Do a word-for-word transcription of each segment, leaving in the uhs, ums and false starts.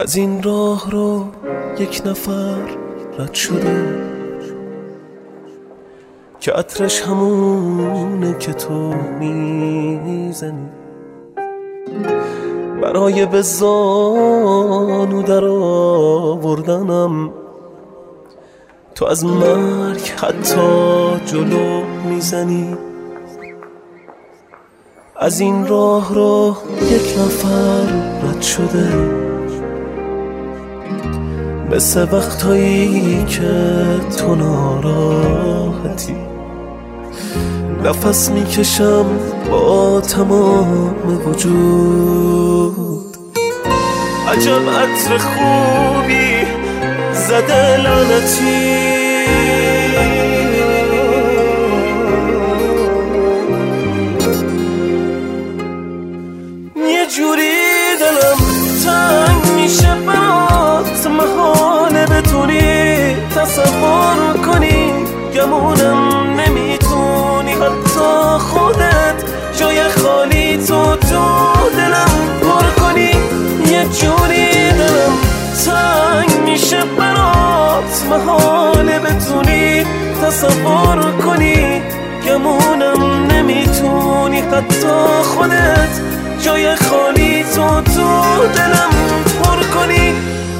از این راه رو یک نفر رد شده که عطرش همونه که تو میزنی، برای به زانو در آوردنم تو از مرگ حتی جلو میزنی. از این راه رو یک نفر رد شده مثل وقتایی که تو ناراحتی، نفس میکشم با تمام وجود. عجب عطر خوبی زده لعنتی، یه جوری دلم تنگ میشه برات، محاله بتونی تصور کنی، گمونم نمیتونی حتی خودت جای خالی تو تو دلم پر کنی. یه جوری دلم تنگ میشه برات، محاله بتونی تصور کنی، گمونم نمیتونی حتی خودت جای خالی تو تو دلم پر کنی.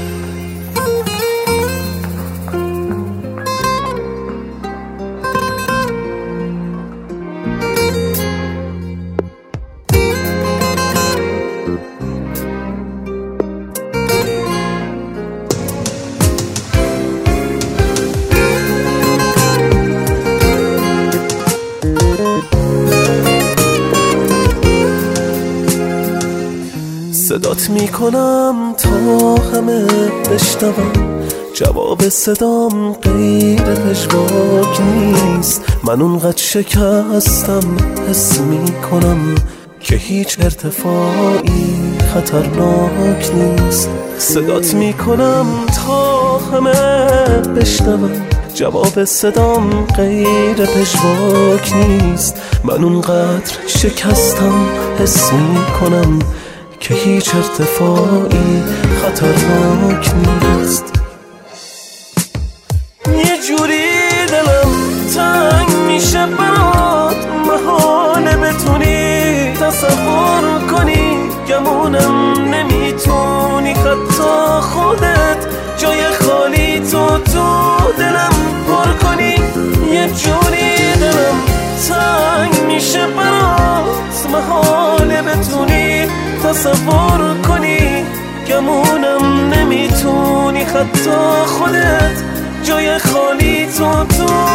صدات میکنم تا همه بشنوم، جواب صدام غیر پژواک نیست. من اونقدر شکستم حس میکنم که هیچ ارتفاعی خطرناک نیست. صدات میکنم تا همه بشنوم، جواب صدام غیر پژواک نیست. من اونقدر شکستم حس میکنم که هیچ ارتفاعی خطرناک نیست. یه جوری دلم تنگ میشه برات، محاله بتونی تصور کنی، گمونم نمیتونی حتی خودت جای خالی تو تو دلم پر کنی. یه جوری دلم تنگ میشه برات، محاله بتونی تصور کنی، گمونم نمیتونی حتی خودت جای خالی تو تو